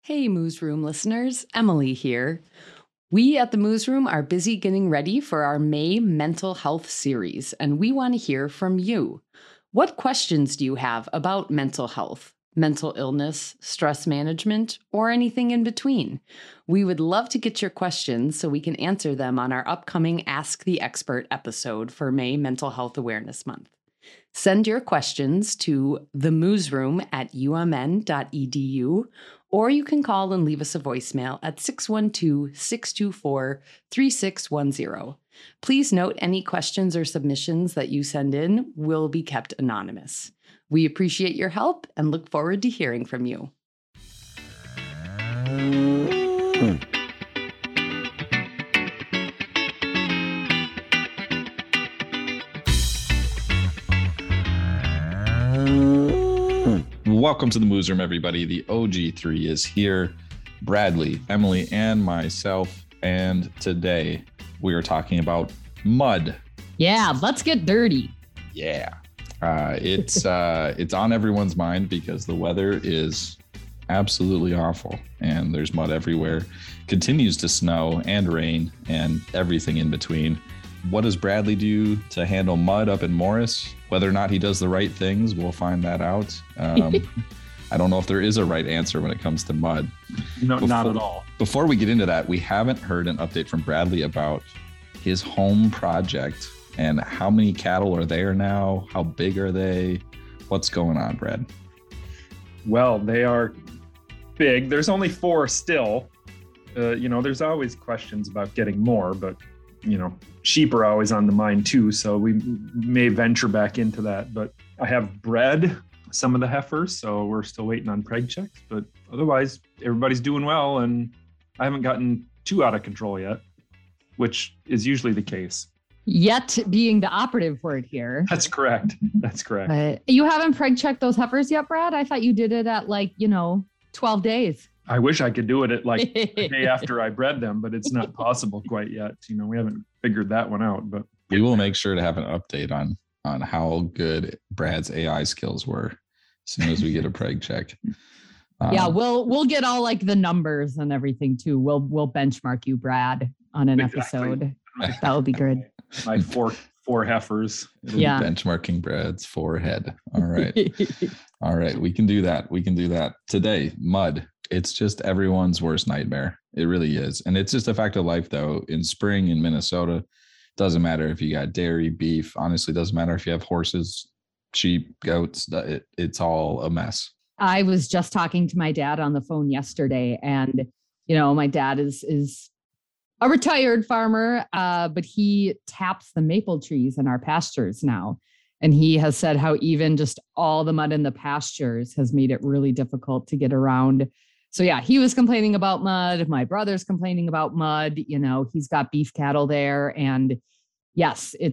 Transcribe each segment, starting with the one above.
Hey, Moose Room listeners, Emily here. We at the Moose Room are busy getting ready for our May Mental Health series, and we want to hear from you. What questions do you have about mental health, mental illness, stress management, or anything in between? We would love to get your questions so we can answer them on our upcoming Ask the Expert episode for May Mental Health Awareness Month. Send your questions to themoosroom@umn.edu, or you can call and leave us a voicemail at 612-624-3610. Please note any questions or submissions that you send in will be kept anonymous. We appreciate your help and look forward to hearing from you. Welcome to the Moose Room, everybody. The OG3 is here. Bradley, Emily, and myself. And today we are talking about mud. Yeah, let's get dirty. Yeah. It's on everyone's mind because the weather is absolutely awful and there's mud everywhere. Continues to snow and rain and everything in between. What does Bradley do to handle mud up in Morris? Whether or not he does the right things, we'll find that out. I don't know if there is a right answer when it comes to mud. No, not at all. Before we get into that, we haven't heard an update from Bradley about his home project and how many cattle are there now? How big are they? What's going on, Brad? Well, they are big. There's only 4 still. There's always questions about getting more, but sheep are always on the mind too, so we may venture back into that. But I have bred some of the heifers, so we're still waiting on preg checks. But otherwise, everybody's doing well, and I haven't gotten too out of control yet, which is usually the case. Yet being the operative word here. That's correct. You haven't preg checked those heifers yet, Brad? I thought you did it at 12 days. I wish I could do it at the day after I bred them, but it's not possible quite yet. We haven't figured that one out, but we will make sure to have an update on how good Brad's AI skills were as soon as we get a preg check. Yeah, we'll get all the numbers and everything too. We'll benchmark you, Brad, on an episode. That would be good. My four heifers. Yeah. Benchmarking Brad's forehead. All right. All right. We can do that. Today, mud. It's just everyone's worst nightmare. It really is. And it's just a fact of life, though. In spring in Minnesota, doesn't matter if you got dairy, beef. Honestly, doesn't matter if you have horses, sheep, goats. It's all a mess. I was just talking to my dad on the phone yesterday, and my dad is a retired farmer, but he taps the maple trees in our pastures now. And he has said how even just all the mud in the pastures has made it really difficult to get around. So yeah, he was complaining about mud. My brother's complaining about mud. He's got beef cattle there. And yes, it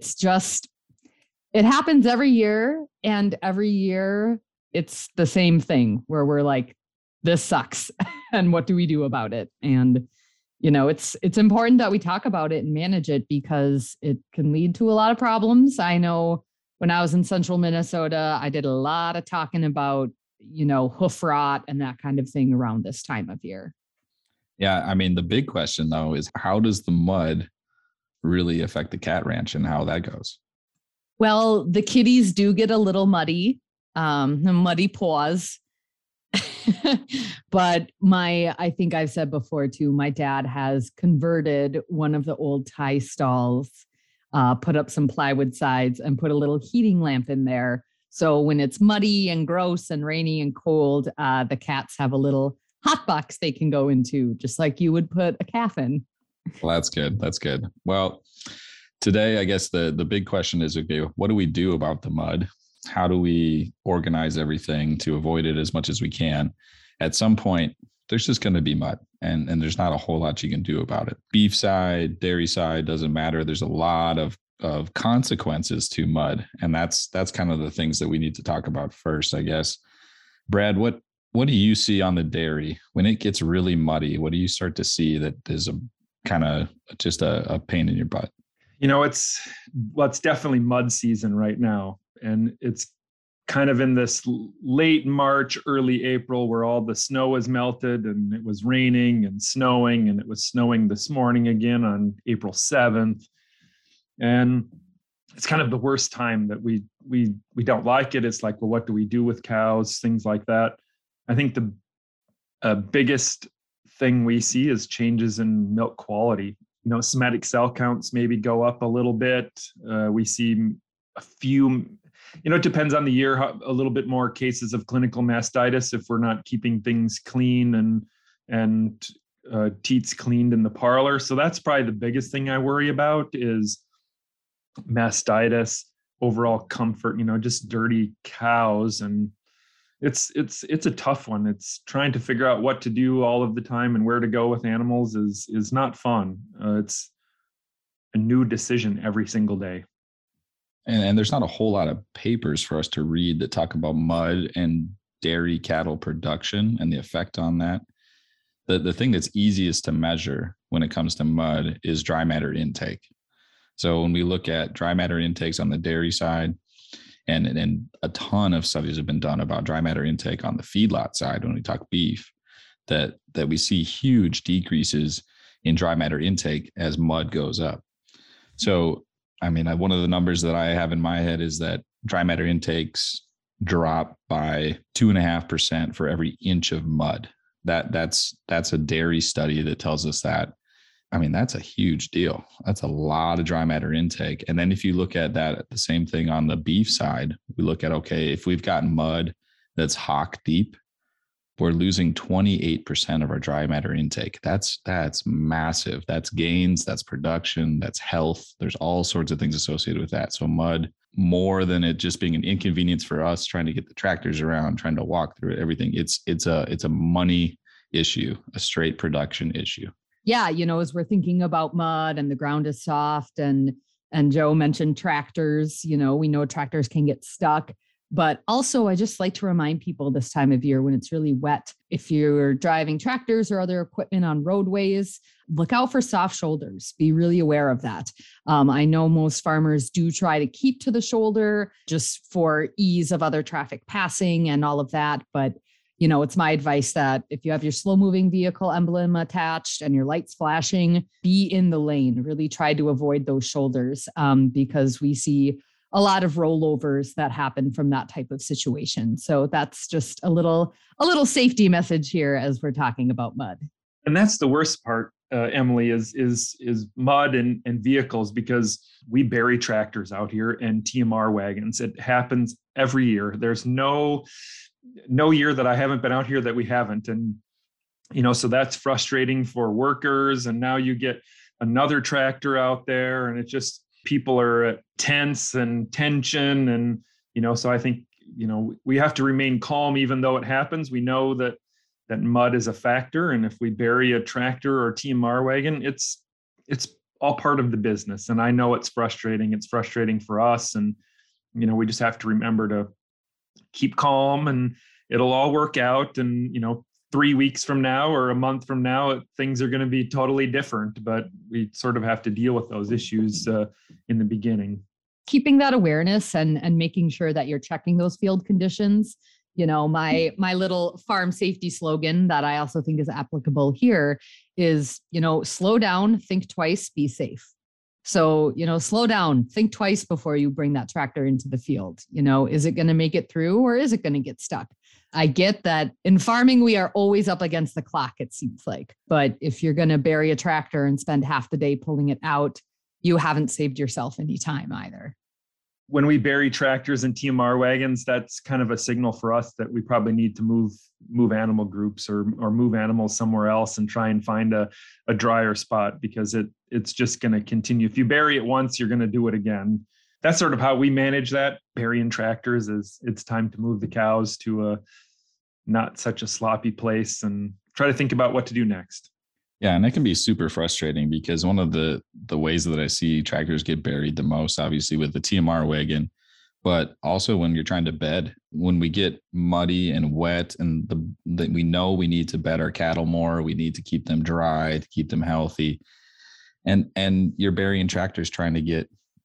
happens every year. And every year it's the same thing where we're like, this sucks. And what do we do about it? And, it's important that we talk about it and manage it because it can lead to a lot of problems. I know when I was in central Minnesota, I did a lot of talking about hoof rot and that kind of thing around this time of year. Yeah. I mean, the big question though is how does the mud really affect the cat ranch and how that goes? Well, the kitties do get a little muddy, muddy paws. But I think I've said before too, my dad has converted one of the old tie stalls, put up some plywood sides and put a little heating lamp in there. So when it's muddy and gross and rainy and cold, the cats have a little hot box they can go into, just like you would put a calf in. Well, that's good. That's good. Well, today, I guess the big question is, okay, what do we do about the mud? How do we organize everything to avoid it as much as we can? At some point, there's just going to be mud and there's not a whole lot you can do about it. Beef side, dairy side, doesn't matter. There's a lot of consequences to mud. And that's kind of the things that we need to talk about first, I guess. Brad, what do you see on the dairy when it gets really muddy? What do you start to see that is a kind of just a pain in your butt? It's definitely mud season right now. And it's kind of in this late March, early April, where all the snow was melted and it was raining and snowing, and it was snowing this morning again on April 7th. And it's kind of the worst time that we don't like it. It's like, well, what do we do with cows? Things like that. I think the biggest thing we see is changes in milk quality. Somatic cell counts maybe go up a little bit. We see a few, it depends on the year, a little bit more cases of clinical mastitis if we're not keeping things clean and teats cleaned in the parlor. So that's probably the biggest thing I worry about is mastitis, overall comfort, just dirty cows. And it's a tough one. It's trying to figure out what to do all of the time and where to go with animals is not fun. It's a new decision every single day. And there's not a whole lot of papers for us to read that talk about mud and dairy cattle production and the effect on that. The thing that's easiest to measure when it comes to mud is dry matter intake. So when we look at dry matter intakes on the dairy side, and a ton of studies have been done about dry matter intake on the feedlot side when we talk beef, that we see huge decreases in dry matter intake as mud goes up. So, I mean, one of the numbers that I have in my head is that dry matter intakes drop by 2.5% for every inch of mud. That's a dairy study that tells us that. I mean, that's a huge deal. That's a lot of dry matter intake. And then if you look at that, the same thing on the beef side, we look at, okay, if we've got mud that's hock deep, we're losing 28% of our dry matter intake. That's massive. That's gains, that's production, that's health. There's all sorts of things associated with that. So mud, more than it just being an inconvenience for us trying to get the tractors around, trying to walk through it, everything, it's a money issue, a straight production issue. Yeah, as we're thinking about mud and the ground is soft, and Joe mentioned tractors, we know tractors can get stuck. But also, I just like to remind people this time of year when it's really wet, if you're driving tractors or other equipment on roadways, look out for soft shoulders. Be really aware of that. I know most farmers do try to keep to the shoulder just for ease of other traffic passing and all of that. But it's my advice that if you have your slow moving vehicle emblem attached and your lights flashing, be in the lane. Really try to avoid those shoulders because we see a lot of rollovers that happen from that type of situation. So that's just a little safety message here as we're talking about mud. And that's the worst part, Emily, is mud and vehicles, because we bury tractors out here and TMR wagons. It happens every year. There's no year that I haven't been out here that we haven't. And, so that's frustrating for workers. And now you get another tractor out there, and it just, people are tense and tension. And, so I think, we have to remain calm, even though it happens. We know that mud is a factor. And if we bury a tractor or TMR wagon, it's all part of the business. And I know it's frustrating. It's frustrating for us. And, we just have to remember to keep calm, and it'll all work out. And, 3 weeks from now or a month from now, things are going to be totally different, but we sort of have to deal with those issues in the beginning. Keeping that awareness and making sure that you're checking those field conditions. My little farm safety slogan that I also think is applicable here is, slow down, think twice, be safe. So, slow down, think twice before you bring that tractor into the field. Is it going to make it through, or is it going to get stuck? I get that in farming, we are always up against the clock, it seems like. But if you're going to bury a tractor and spend half the day pulling it out, you haven't saved yourself any time either. When we bury tractors and TMR wagons, that's kind of a signal for us that we probably need to move animal groups or move animals somewhere else and try and find a drier spot, because it's just going to continue. If you bury it once, you're going to do it again. That's sort of how we manage that. Burying tractors is it's time to move the cows to a not such a sloppy place and try to think about what to do next. Yeah, and it can be super frustrating, because one of the ways that I see tractors get buried the most, obviously with the TMR wagon, but also when you're trying to bed, when we get muddy and wet, and we know we need to bed our cattle more, we need to keep them dry, to keep them healthy. And you're burying tractors trying to get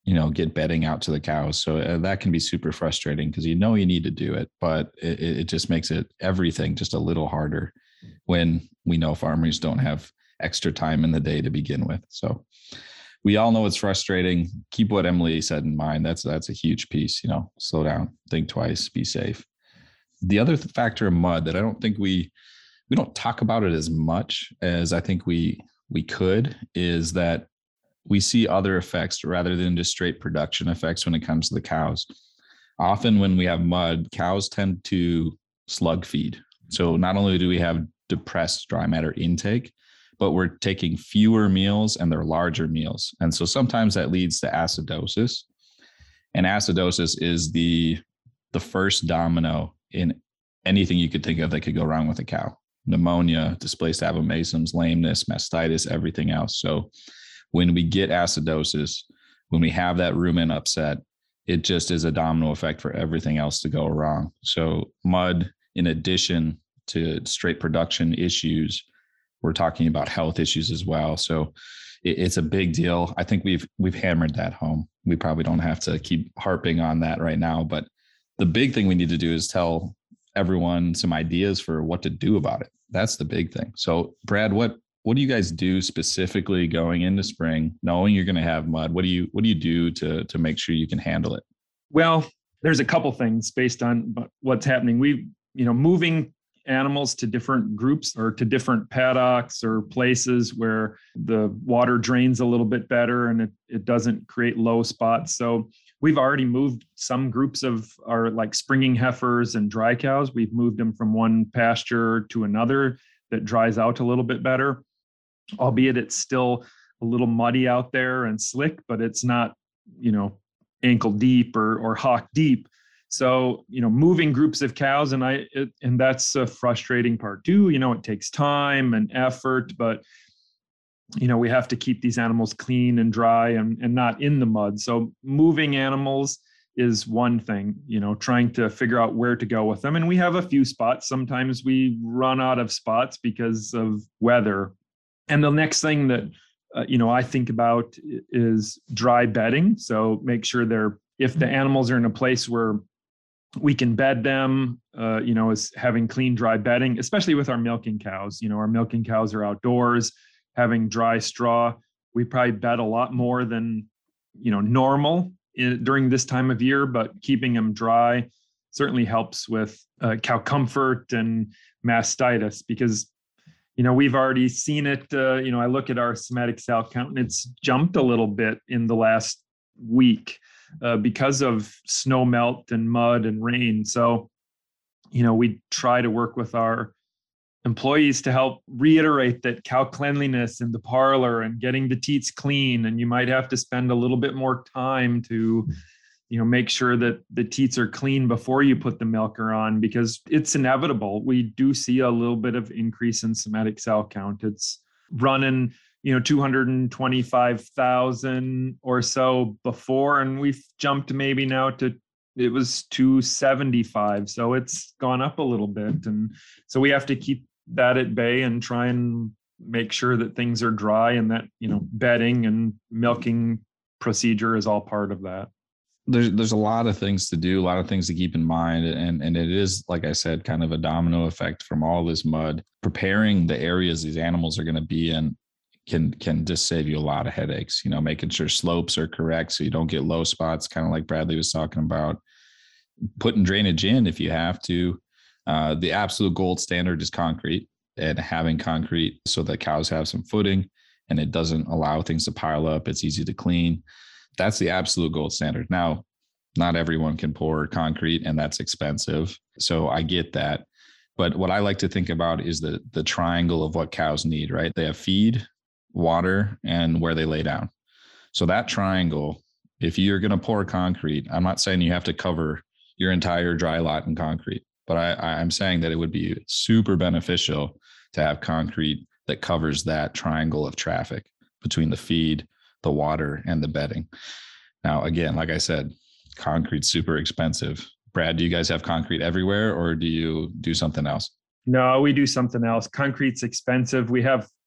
get bedding out to the cows. So that can be super frustrating because you need to do it, but it just makes everything just a little harder when we know farmers don't have extra time in the day to begin with. So we all know it's frustrating. Keep what Emily said in mind. That's a huge piece. Slow down, think twice, be safe. The other factor of mud that I don't think we don't talk about it as much as I think we could is that we see other effects rather than just straight production effects when it comes to the cows. Often when we have mud, cows tend to slug feed. So not only do we have depressed dry matter intake, but we're taking fewer meals and they're larger meals. And so sometimes that leads to acidosis. And acidosis is the first domino in anything you could think of that could go wrong with a cow. Pneumonia, displaced abomasums, lameness, mastitis, everything else. So when we get acidosis, when we have that rumen upset, it just is a domino effect for everything else to go wrong. So mud, in addition to straight production issues, we're talking about health issues as well. So it's a big deal. I think we've hammered that home. We probably don't have to keep harping on that right now, but the big thing we need to do is tell everyone some ideas for what to do about it. That's the big thing. So Brad, what do you guys do specifically going into spring, knowing you're going to have mud? What do you do to make sure you can handle it? Well, there's a couple things based on what's happening. Moving animals to different groups or to different paddocks or places where the water drains a little bit better and it doesn't create low spots. So we've already moved some groups of our like springing heifers and dry cows. We've moved them from one pasture to another that dries out a little bit better, albeit it's still a little muddy out there and slick, but it's not, ankle deep or hock deep. So, moving groups of cows and that's a frustrating part too. It takes time and effort, but we have to keep these animals clean and dry and not in the mud. So moving animals is one thing, trying to figure out where to go with them. And we have a few spots. Sometimes we run out of spots because of weather. And the next thing that, I think about is dry bedding. So make sure if the animals are in a place where we can bed them, is having clean, dry bedding, especially with our milking cows. Our milking cows are outdoors, having dry straw. We probably bed a lot more than, normal during this time of year, but keeping them dry certainly helps with cow comfort and mastitis because, we've already seen it. I look at our somatic cell count and it's jumped a little bit in the last week because of snow melt and mud and rain. So, we try to work with our employees to help reiterate that cow cleanliness in the parlor and getting the teats clean. And you might have to spend a little bit more time to, make sure that the teats are clean before you put the milker on, because it's inevitable. We do see a little bit of increase in somatic cell count. It's running, 225,000 or so before, and we've jumped maybe now it was 275. So it's gone up a little bit. And so we have to keep that at bay and try and make sure that things are dry and that, bedding and milking procedure is all part of that. There's a lot of things to do, a lot of things to keep in mind. And it is, like I said, kind of a domino effect from all this mud. Preparing the areas these animals are going to be in can just save you a lot of headaches, making sure slopes are correct so you don't get low spots, kind of like Bradley was talking about. Putting drainage in if you have to. The absolute gold standard is concrete, and having concrete so that cows have some footing and it doesn't allow things to pile up. It's easy to clean. That's the absolute gold standard. Now, not everyone can pour concrete and that's expensive. So I get that. But what I like to think about is the triangle of what cows need, right? They have feed, water, and where they lay down. So that triangle, if you're going to pour concrete, I'm not saying you have to cover your entire dry lot in concrete, but I'm saying that it would be super beneficial to have concrete that covers that triangle of traffic between the feed, the water, and the bedding. Now, again, like I said, concrete's super expensive. Brad, do you guys have concrete everywhere or do you do something else? No, we do something else. Concrete's expensive. We have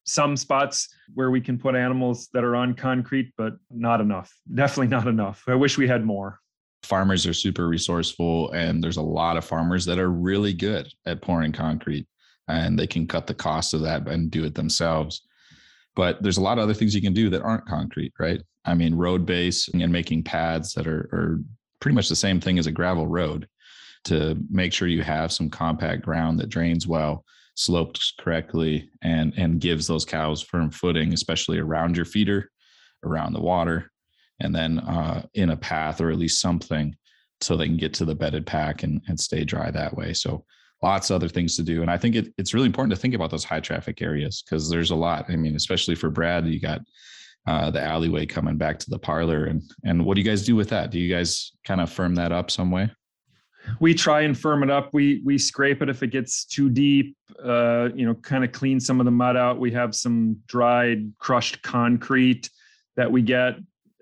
some spots where we can put animals that are on concrete, but not enough. Definitely not enough. I wish we had more. Farmers are super resourceful, and there's a lot of farmers that are really good at pouring concrete, and they can cut the cost of that and do it themselves. But there's a lot of other things you can do that aren't concrete, right? I mean, road base and making pads that are pretty much the same thing as a gravel road to make sure you have some compact ground that drains well, sloped correctly, and gives those cows firm footing, especially around your feeder, around the water, and then in a path or at least something so they can get to the bedded pack and stay dry that way. So lots of other things to do. And I think it's really important to think about those high traffic areas because there's a lot. I mean, especially for Brad, you got the alleyway coming back to the parlor. And what do you guys do with that? Do you guys kind of firm that up some way? We try and firm it up. We scrape it if it gets too deep, kind of clean some of the mud out. We have some dried, crushed concrete that we get,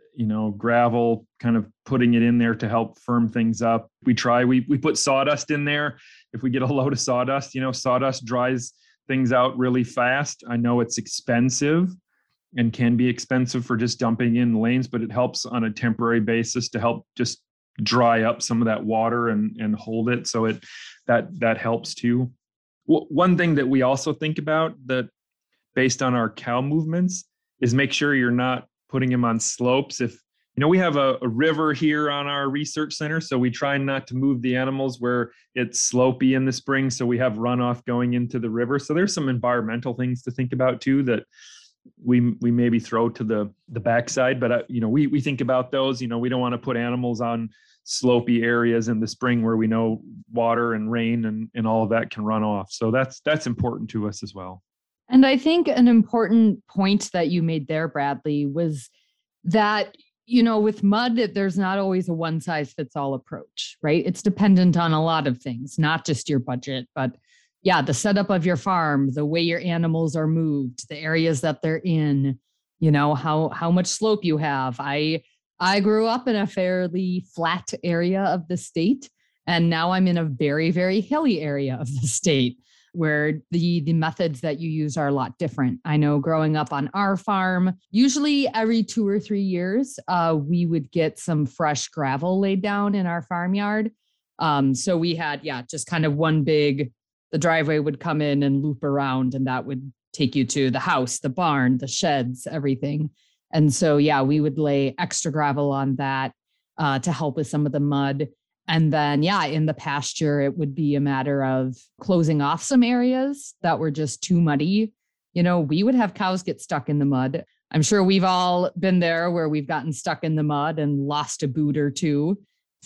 gravel, kind of putting it in there to help firm things up. We put sawdust in there. If we get a load of sawdust, sawdust dries things out really fast. I know it's expensive and can be expensive for just dumping in lanes, but it helps on a temporary basis to help just dry up some of that water and hold it. So that helps too. One thing that we also think about that based on our cow movements is make sure you're not putting them on slopes. If, we have a river here on our research center, so we try not to move the animals where it's slopey in the spring. So we have runoff going into the river. So there's some environmental things to think about too that we maybe throw to the backside, but we think about those. We don't want to put animals on slopey areas in the spring where we know water and rain and all of that can run off. So that's important to us as well. And I think an important point that you made there, Bradley, was that, with mud, there's not always a one size fits all approach, right? It's dependent on a lot of things, not just your budget, but yeah, the setup of your farm, the way your animals are moved, the areas that they're in, how much slope you have. I grew up in a fairly flat area of the state, and now I'm in a very, very hilly area of the state where the methods that you use are a lot different. I know growing up on our farm, usually every 2 or 3 years, we would get some fresh gravel laid down in our farmyard. So we had, just kind of one big, the driveway would come in and loop around, and that would take you to the house, the barn, the sheds, everything. And so, we would lay extra gravel on that to help with some of the mud. And then, in the pasture, it would be a matter of closing off some areas that were just too muddy. We would have cows get stuck in the mud. I'm sure we've all been there where we've gotten stuck in the mud and lost a boot or two.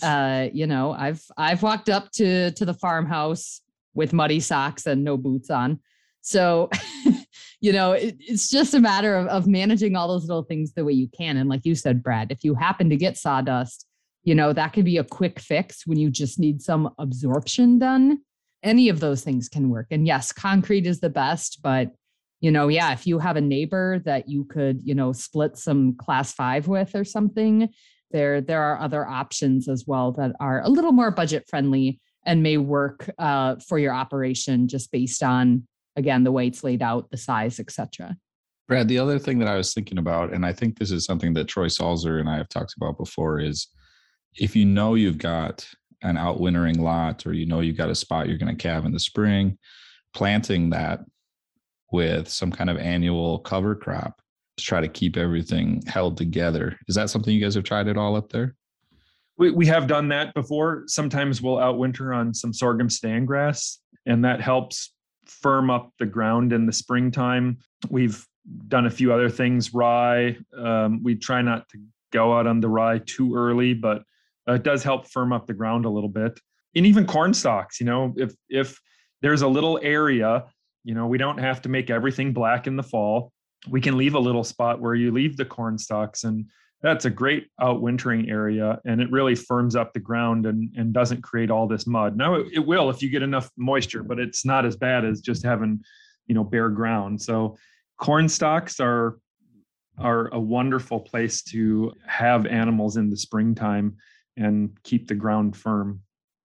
I've walked up to the farmhouse with muddy socks and no boots on. So, it's just a matter of managing all those little things the way you can. And like you said, Brad, if you happen to get sawdust, that could be a quick fix when you just need some absorption done. Any of those things can work. And yes, concrete is the best, but, if you have a neighbor that you could, split some class 5 with or something, there are other options as well that are a little more budget friendly and may work for your operation just based on, again, the way it's laid out, the size, etc. Brad, the other thing that I was thinking about, and I think this is something that Troy Salzer and I have talked about before, is if you've got an outwintering lot or you've got a spot you're going to calve in the spring, planting that with some kind of annual cover crop to try to keep everything held together. Is that something you guys have tried at all up there? We have done that before. Sometimes we'll outwinter on some sorghum stand grass, and that helps firm up the ground in the springtime. We've done a few other things. Rye, we try not to go out on the rye too early, but it does help firm up the ground a little bit. And even corn stalks, if there's a little area, we don't have to make everything black in the fall. We can leave a little spot where you leave the corn stalks, and that's a great outwintering area, and it really firms up the ground and doesn't create all this mud. Now it will if you get enough moisture, but it's not as bad as just having, bare ground. So corn stalks are a wonderful place to have animals in the springtime and keep the ground firm.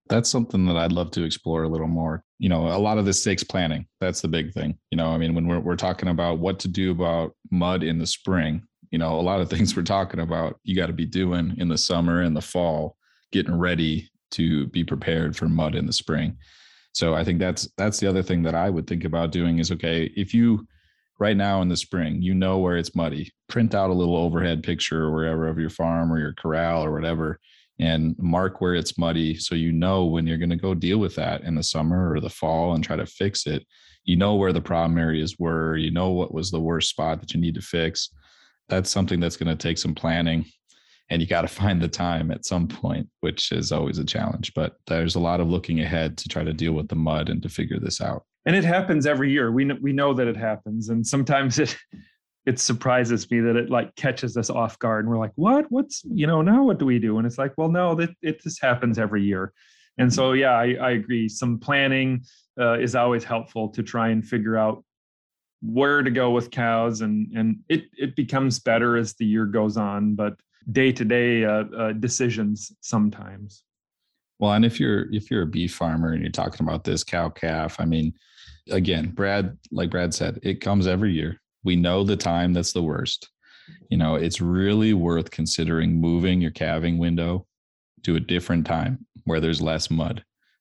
That's something that I'd love to explore a little more. A lot of this takes planning. That's the big thing. When we're talking about what to do about mud in the spring, a lot of things we're talking about, you got to be doing in the summer and the fall, getting ready to be prepared for mud in the spring. So I think that's the other thing that I would think about doing is, okay, if you right now in the spring, where it's muddy, print out a little overhead picture or wherever of your farm or your corral or whatever, and mark where it's muddy. So, when you're going to go deal with that in the summer or the fall and try to fix it, where the problem areas were, what was the worst spot that you need to fix. That's something that's going to take some planning, and you got to find the time at some point, which is always a challenge, but there's a lot of looking ahead to try to deal with the mud and to figure this out. And it happens every year. We know that it happens. And sometimes it surprises me that it like catches us off guard and we're like, what's, now what do we do? And it's like, well, no, it just happens every year. And so, yeah, I agree. Some planning is always helpful to try and figure out where to go with cows. And it becomes better as the year goes on, but day-to-day decisions sometimes. Well, and if you're a beef farmer and you're talking about this cow calf, again, like Brad said, it comes every year. We know the time that's the worst. It's really worth considering moving your calving window to a different time where there's less mud.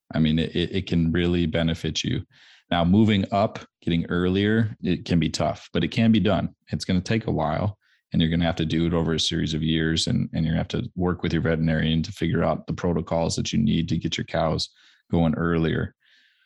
It can really benefit you. Now, moving up, getting earlier, it can be tough, but it can be done. It's going to take a while, and you're going to have to do it over a series of years, and you're going to have to work with your veterinarian to figure out the protocols that you need to get your cows going earlier.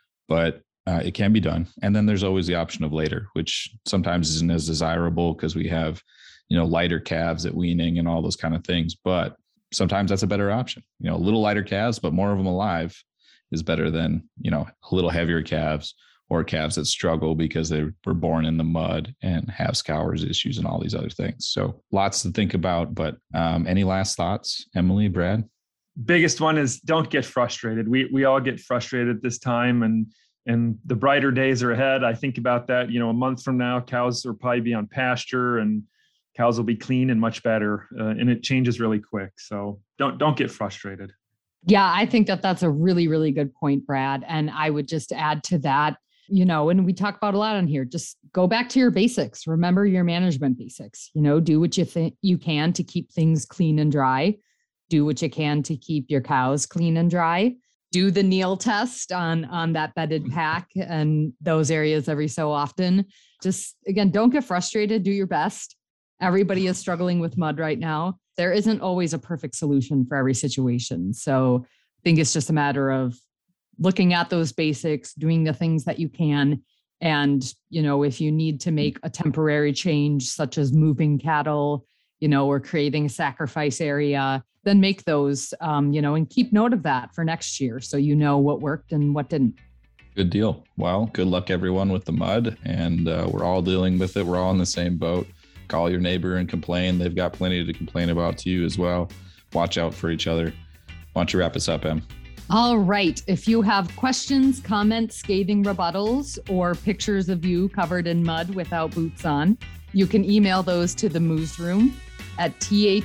But it can be done. And then there's always the option of later, which sometimes isn't as desirable because we have, lighter calves at weaning and all those kind of things. But sometimes that's a better option. A little lighter calves, but more of them alive is better than, a little heavier calves or calves that struggle because they were born in the mud and have scours issues and all these other things. So lots to think about. But any last thoughts, Emily, Brad? Biggest one is don't get frustrated. We all get frustrated at this time, and the brighter days are ahead. I think about that, a month from now, cows will probably be on pasture and cows will be clean and much better. And it changes really quick. So don't get frustrated. Yeah, I think that's a really, really good point, Brad. And I would just add to that, and we talk about a lot on here, just go back to your basics. Remember your management basics, do what you think you can to keep things clean and dry. Do what you can to keep your cows clean and dry. Do the Neal test on that bedded pack and those areas every so often. Just, again, don't get frustrated. Do your best. Everybody is struggling with mud right now. There isn't always a perfect solution for every situation. So I think it's just a matter of looking at those basics, doing the things that you can. And, if you need to make a temporary change, such as moving cattle, or creating a sacrifice area, then make those, and keep note of that for next year. So what worked and what didn't. Good deal. Well, good luck everyone with the mud, and we're all dealing with it. We're all in the same boat. Call your neighbor and complain. They've got plenty to complain about to you as well. Watch out for each other. Why don't you wrap us up, Em? All right. If you have questions, comments, scathing rebuttals, or pictures of you covered in mud without boots on, you can email those to the Moose Room at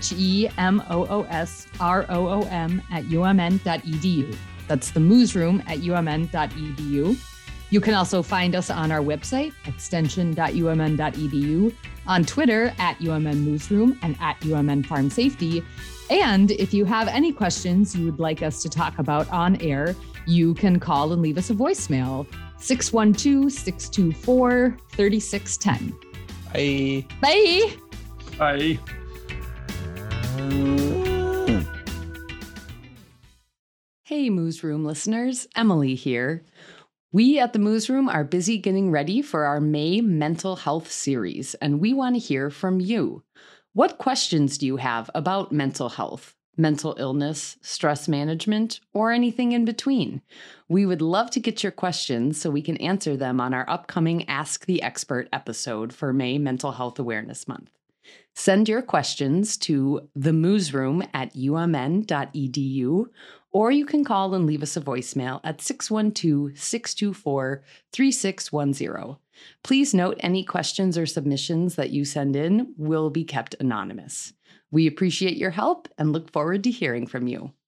themoosroom@umn.edu. That's the Moose Room at umn.edu. You can also find us on our website, extension.umn.edu, on Twitter @UMN and @UMN Farm Safety. And if you have any questions you would like us to talk about on air, you can call and leave us a voicemail, 612-624-3610. Bye. Bye. Bye. Hey, Moose Room listeners, Emily here. We at the Moose Room are busy getting ready for our May mental health series, and we want to hear from you. What questions do you have about mental health, mental illness, stress management, or anything in between? We would love to get your questions so we can answer them on our upcoming Ask the Expert episode for May Mental Health Awareness Month. Send your questions to themoosroom@umn.edu, or you can call and leave us a voicemail at 612-624-3610. Please note any questions or submissions that you send in will be kept anonymous. We appreciate your help and look forward to hearing from you.